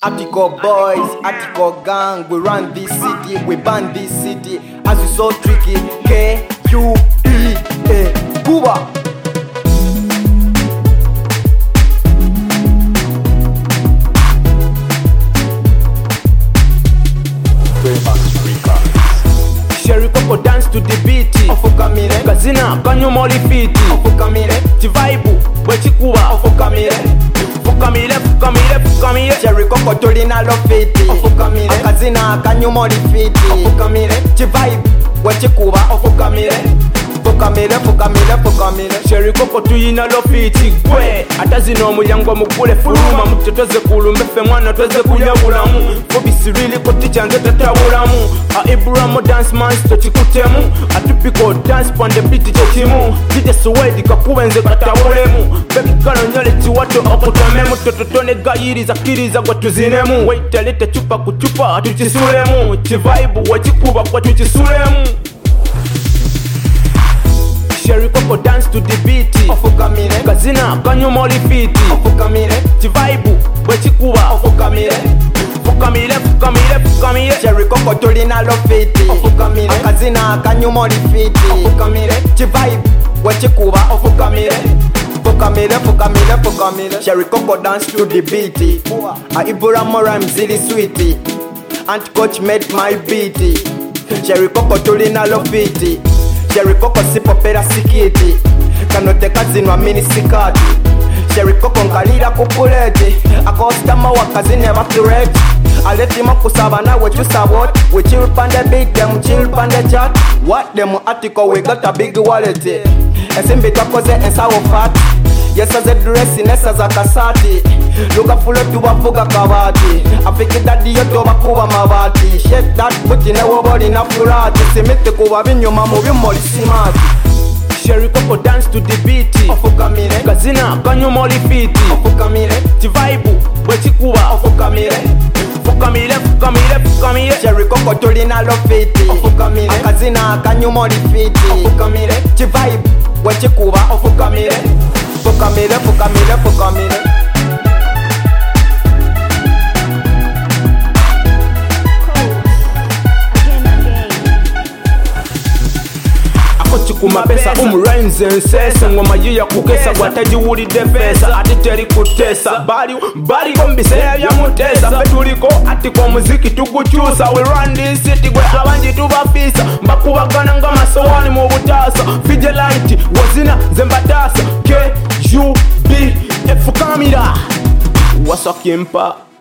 Atiko boys, Atiko gang, we run this city, we ban this city. As you so tricky, K-U-E-A, Cuba. Sherry Coco dance to the beat. Ofukamire, Kazina kanyuma olifiti. Ofukamire, Chivaibu bwechikuba. Ofukamire, Fukamire. Sherry Coco tulina lofiti. Ofukamire, akazina kanyuma olifiti. Ofukamire, Chivibe wechikuba. Ofukamire, Fukamire. Sherry Coco tuyina lofiti gwe atazina omulyango mugule fuluma mutetoze kulumbe ffe mwana tweze kunyabulamu fobisirili koti kyanze tatabulamu Ibrahim dance master chikutemu atupiko dance pande beat chekimu DJ Suwedi kakubenze katabulemu baby kano nyole chiwato okutamemu tototone gayiriza kiriza gwe tuzinemu waitalete chupa kuchupa tuchisulemu Chivibe wechikuba kwa tuchisulemu Sherry Coco dance to the beat. Ofukamire, Kazina kanyuma olifiti. Ofukamire, Chivaibu bwechikuba. Ofukamire, Sherry Coco tulina lofiti. Ofukamire, akazina kanyuma olifiti. Ofukamire, Chivibe wechikuba. Ofukamire, Fukamire. Sherry Coco dance to the beat. Ibrahim rhyme zili sweet. Aunt coach made my beat. Sherry Coco tulina lofiti. Sherry Coco sipopera sikiti kanote kazinwa mini sikati Sherry Coco nkalira kupuleti akostama wakazine bakireti aletima kusaba nawe chusabot we chill pande big them chill pande chat what them Atiko we got a big wallet esimbi twakoze ensawo fat yesa ze dress nesa za kasati luka fulo tubavuga kabati afiki dadi yoto bakuba mabati shake that buti ne woboli na furati simite kuba binyuma mu bimoli simati Sherry Coco dance to the beat. Ofukamire, Kazina kanyuma olifiti. Ofukamire, Chivaibu bwechikuba. Ofukamire, Sherry Coco tulina lofiti. Ofukamire, akazina kanyuma olifiti. Ofukamire, Chivibe wechikuba. Ofukamire, Fukamire. Chikuma pesa umurhymes nsesa ngoma yiya kukesa gwatajiwulidde fesa ati teri kutesa bali kombiseera byamutesa ffe tuliko Atiko omuziki tugukyusa we run this city gwe abangi tubafisa mbakubagana nga masowani mu butaasa Fidelite wazina zembataasa KUB efukamira wasakimpa